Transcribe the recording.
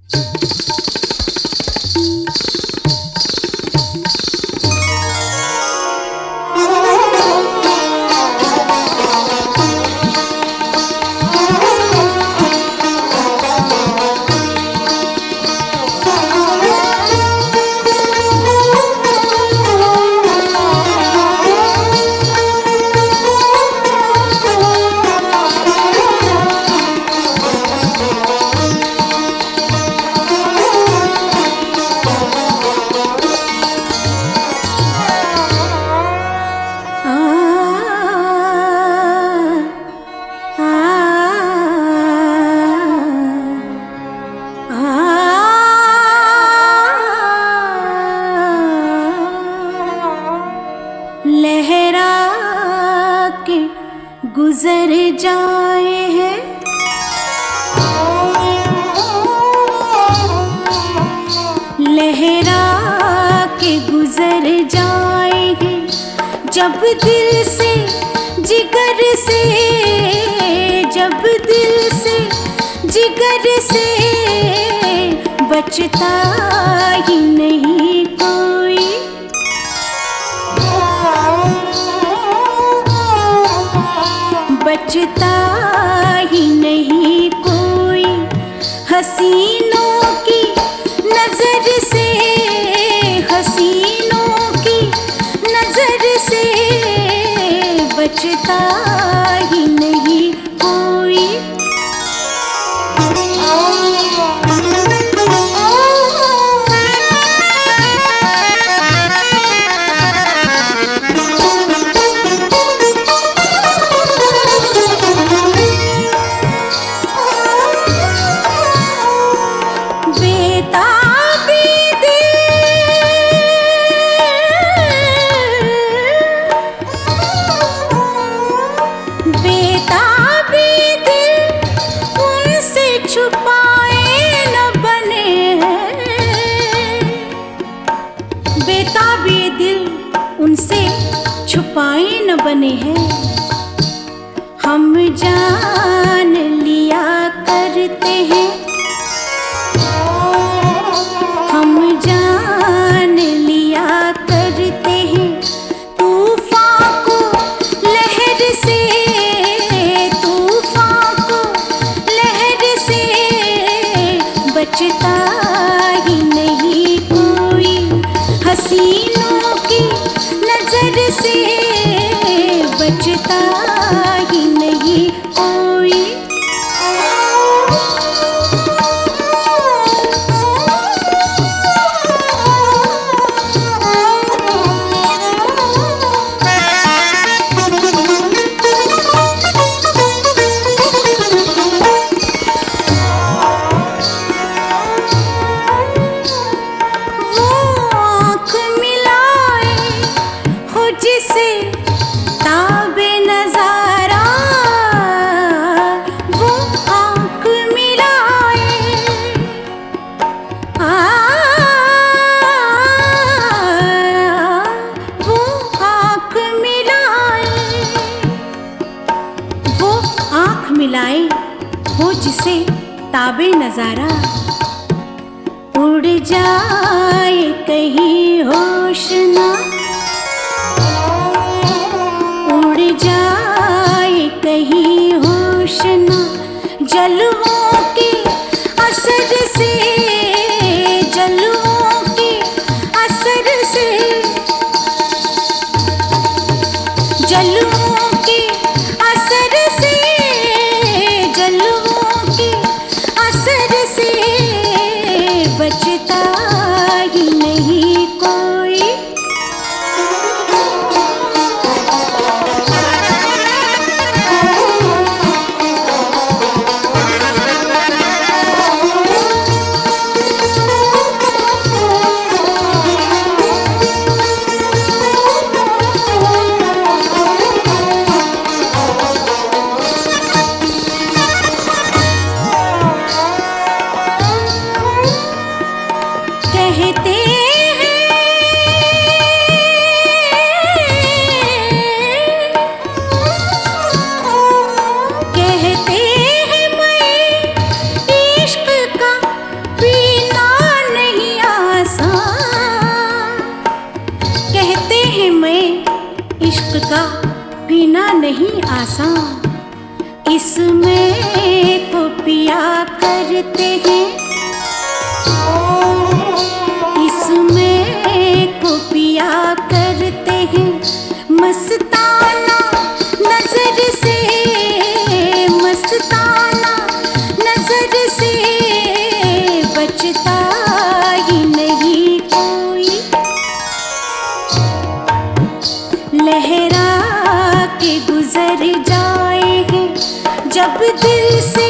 लहरा के गुजर जाए हैं, लहरा के गुजर जाएंगे जब दिल से जिगर से, जब दिल से जिगर से बचता ही नहीं कोई। बचता ही नहीं कोई हसीनों की नजर से, हसीनों की नजर से बचता ही नहीं कोई। बेताबी दिल उनसे छुपाए न बने हैं। हम जान लिया करते हैं, हम जान लिया करते हैं तूफान को लहर से, तूफान को लहर से बचता ही नहीं कोई। हसीनों की नजर से बचता ही नहीं कोई। जिसे ताबे नजारा, वो आँख मिलाए, वो आँख मिलाए, वो आँख मिलाए हो जिसे ताबे नजारा। उड़ जाए कहीं होश ना, उड़ जाए कहीं होश ना जलवों के असर से, जलवों के असर से, जलवों के असर से, जलवों के असर से बचता ही नहीं कोई। इसका पीना नहीं आसान, इसमें को पिया करते हैं, इसमें को पिया करते हैं। मस्ताना नजर से, मस्ताना नजर से बचता ही नहीं कोई। लहरा के गुजर जाए हैं जब दिल से